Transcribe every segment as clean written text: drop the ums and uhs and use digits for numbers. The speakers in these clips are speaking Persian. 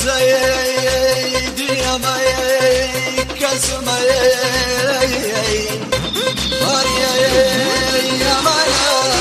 سيدي يا مي كسمي يا مي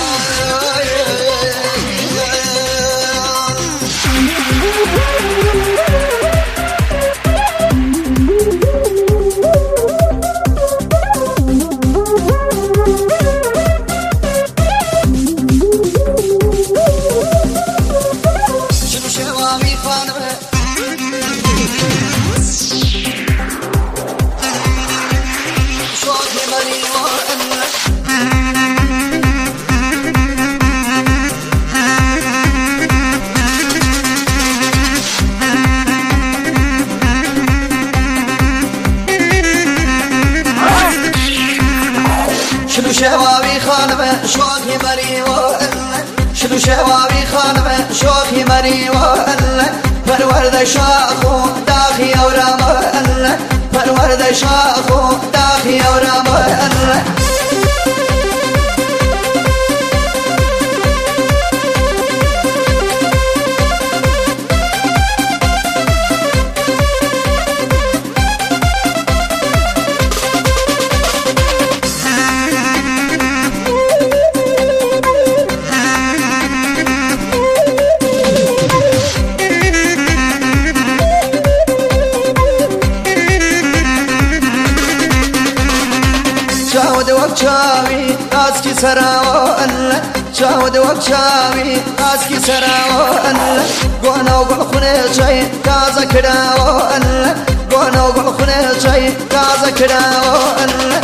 شنو شواوي خانمه شوقي مري وأله شنو شواوي خانمه شوقي مري وأله پرورد شاخو داخي اورام وأله پرورد شاخو داخي اورام وأله شاود وقشاوي اسكي سراو أله شاود وقشاوي اسكي سراو أله قونا وقل خني شي كازا كراو أله قونا وقل خني شي كازا كراو أله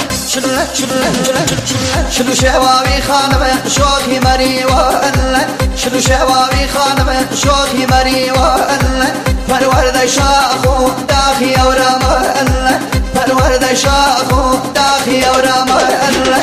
شنو شواوي خانمه شوقي مري وأله شنو شواوي خانمه شوقي مري وأله پرورد شاخو داخي اورام وأله پرورد شاخو داخي اورام وأله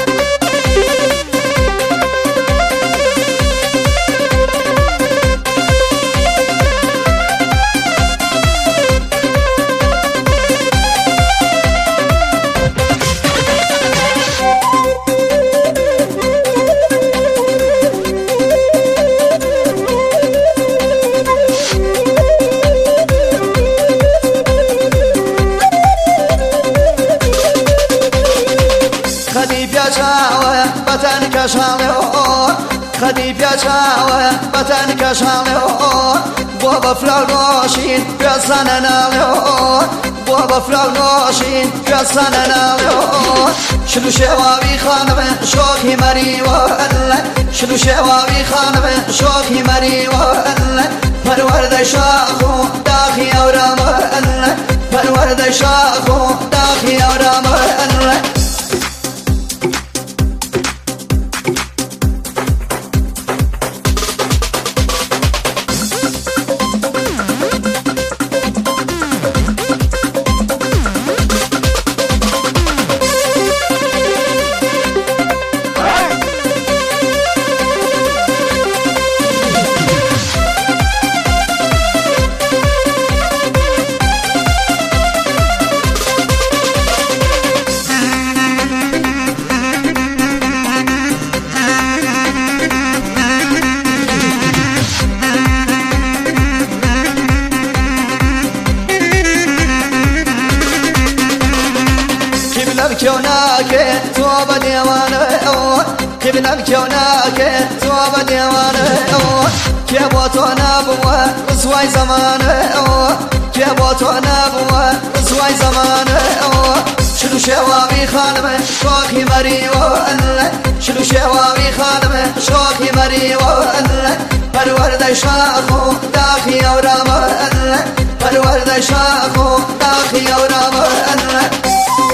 خدي بيشاوه بطن كشامه خدي بيشاوه بطن كشامه بابا فلاغوشين بيساننا بابا فلاغوشين بيساننا شنو شواوي خانمه شوقي مري وأله شنو شواوي خانمه شوقي مري وأله پرورد شاخو داخي اورام وأله پرورد شاخو داخي اورام وأله كوناك توبة ديوانه كبنا بكوناك توبة ديوانه كيبوتونا بوا رسواي زمانه كيبوتونا بوا رسواي زمانه شنو شواوي خانمه شوقي مري وأله شنو شواوي خانمه شوقي مري وأله پرورد شاخو داخي اورام وأله پرورد شاخو داخي اورام وأله